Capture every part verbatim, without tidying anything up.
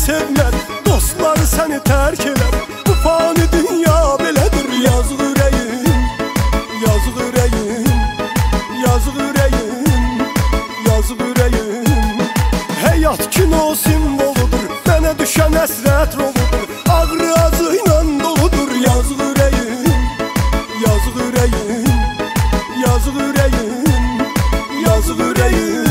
sevməz, dostları səni tərk edər. Bu fani dünya belədir. Yazıq ürəyim, yazıq ürəyim, yazıq ürəyim, yazıq ürəyim. Həyat kino simvoludur, mənə düşən həsrət roludur. Ağrı acı ilə doludur. Yazıq ürəyim, yazıq ürəyim, yazıq ürəyim, yazıq ürəyim.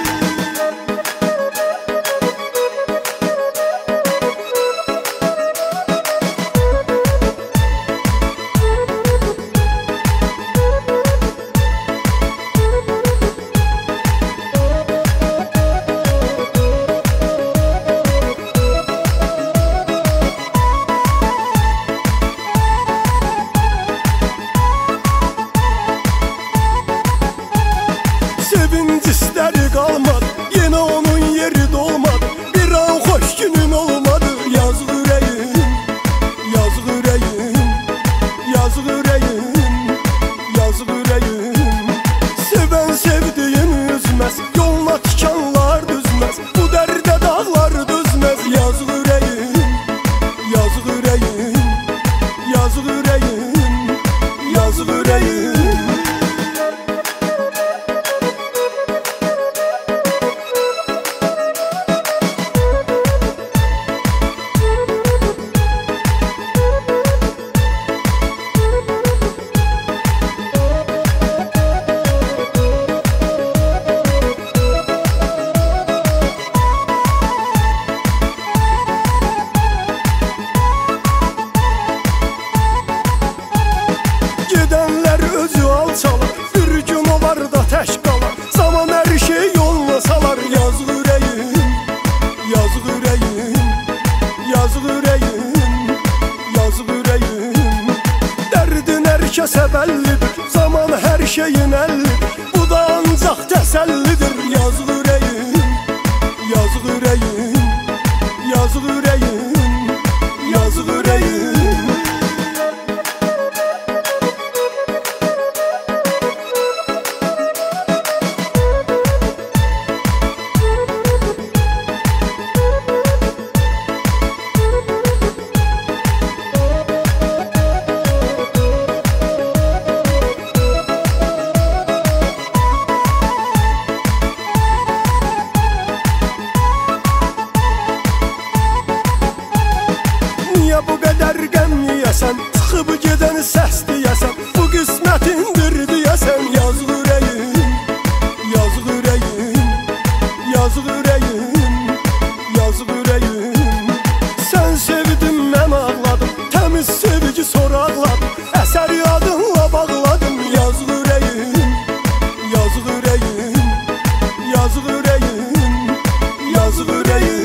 Sevinç istəri qalmadı, yenə onun yeri dolmadı. Bir an xoş günün olmadı. Yazıq ürəyim, yazıq ürəyim, yazıq ürəyim, yazıq ürəyim. Sevən sevdiyin üzməz, yoluna tikanlar düzməz. Bu dərdə dağlar düzməz. Yazıq ürəyim, yazıq ürəyim, yazıq ürəyim, yazıq ürəyim. Gedənlər özü alçalar, bir gün olar da tək qalar. Zaman hər şey yoluna salar. Yazıq ürəyim, yazıq ürəyim, yazıq ürəyim, yazıq ürəyim. Dərdin hər kəsə bəllidir, zaman hər şeyin əllidir. Bu da ancaq təsəllidir. Yazıq ürəyim, yazıq ürəyim, yazıq ürəyim, yazıq ürəyim. Niyə bu qədər qəm yeyəsən, çıxıb gedən səs deyəsən. Bu qismətindir deyəsən. Yazıq ürəyim, yazıq ürəyim, yazıq ürəyim, yazıq ürəyim. Sən sevdin, mən ağladım, təmiz sevgi sonra ağladım. Əsər yadınla bağladım. Yazıq ürəyim, yazıq ürəyim, yazıq ürəyim, yazıq ürəyim.